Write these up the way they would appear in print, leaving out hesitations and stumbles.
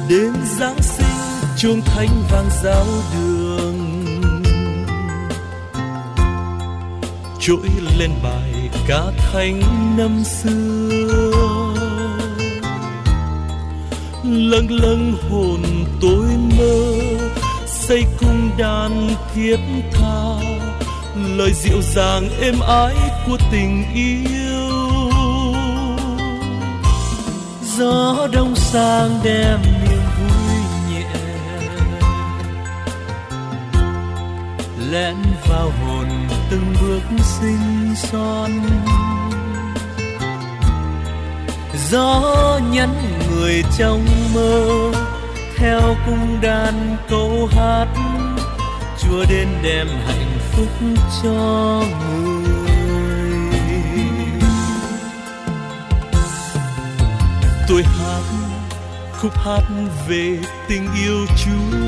Đêm Giáng sinh chuông thánh vang giáo đường, trỗi lên bài ca thánh năm xưa. Lâng lâng hồn tôi mơ, xây cung đàn thiết tha, lời dịu dàng êm ái của tình yêu. Gió đông sang đem niềm vui nhẹ, lén vào hồn từng bước xinh xon. Gió nhắn người trong mơ, theo cung đàn câu hát, Chúa đến đem hạnh phúc cho người. Tôi hát khúc hát về tình yêu Chúa,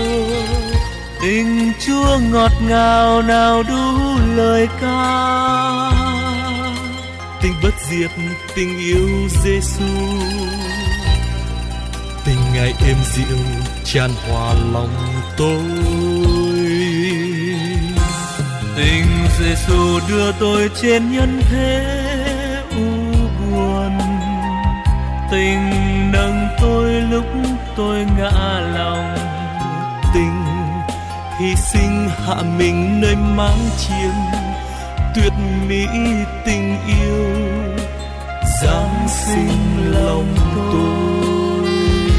tình Chúa ngọt ngào nào đủ lời ca. Tình bất diệt, tình yêu Giêsu, tình Ngài êm dịu tràn hòa lòng tôi. Tình Giêsu đưa tôi trên nhân thế u buồn, tình nâng tôi lúc tôi ngã lòng, tình hy sinh hạ mình nơi máng chiêm, tuyệt mỹ tình yêu Giáng sinh lòng tôi.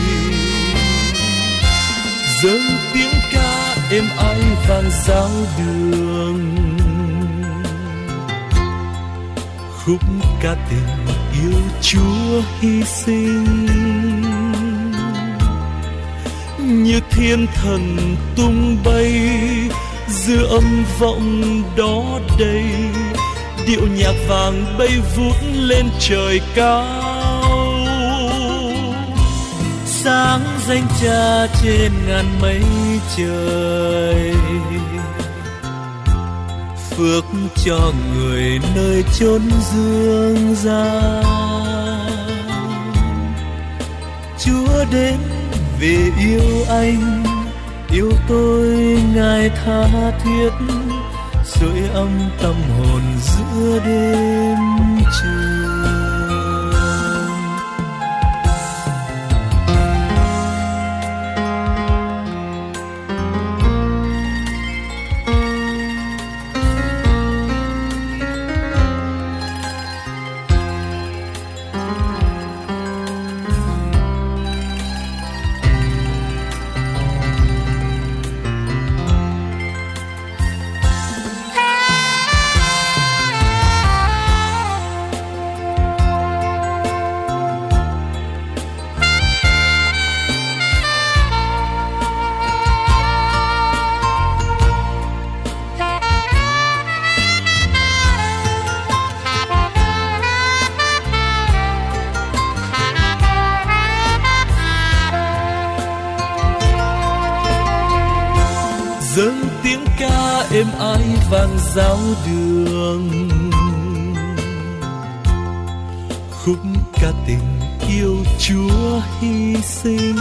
Dâng tiếng ca êm ái vang giáo đường, khúc ca tình yêu Chúa hy sinh. Như thiên thần tung bay, dư âm vọng đó đây, điệu nhạc vàng bay vút lên trời cao. Sáng danh Cha trên ngàn mây trời, phước cho người nơi chốn dương gian. Chúa đến vì yêu anh, yêu tôi Ngài tha thiết, sưởi ấm tâm hồn giữa đêm trường. Dâng tiếng ca êm ái vang giáo đường, khúc ca tình yêu Chúa hy sinh.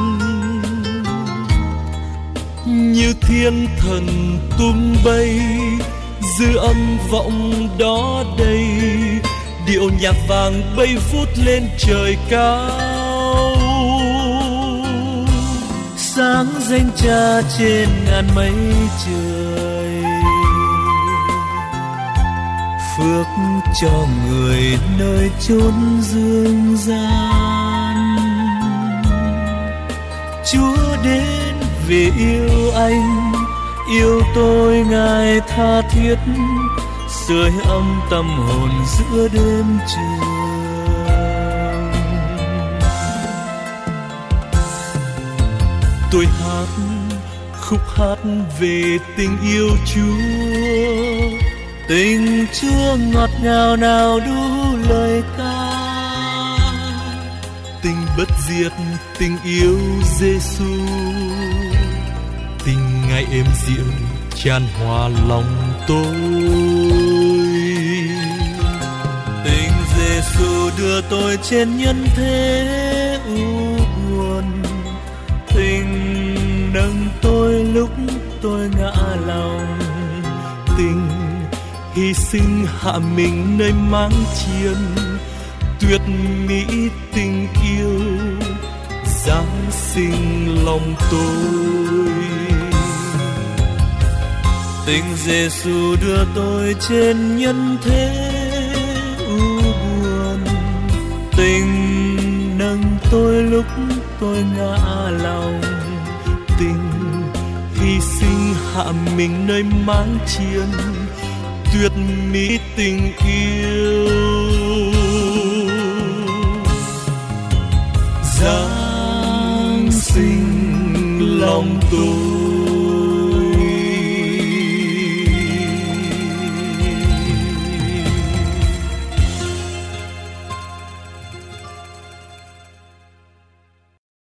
Như thiên thần tung bay, dư âm vọng đó đây, điệu nhạc vàng bay vút lên trời cao. Sáng danh Cha trên ngàn mây trời, phước cho người nơi chốn dương gian. Chúa đến vì yêu anh, yêu tôi Ngài tha thiết, sưởi ấm tâm hồn giữa đêm trường. Tôi hát khúc hát về tình yêu Chúa, tình Chúa ngọt ngào nào đủ lời ca. Tình bất diệt, tình yêu Giêsu, tình Ngài êm dịu tràn hòa lòng tôi. Tình Giêsu đưa tôi trên nhân thế u buồn, hy sinh hạ mình nơi máng chiên, tuyệt mỹ tình yêu Giáng sinh lòng tôi. Tình Giêsu đưa tôi trên nhân thế u buồn, tình nâng tôi lúc tôi ngã lòng, tình hy sinh hạ mình nơi máng chiên, tuyệt mỹ tình yêu Giáng sinh lòng tôi.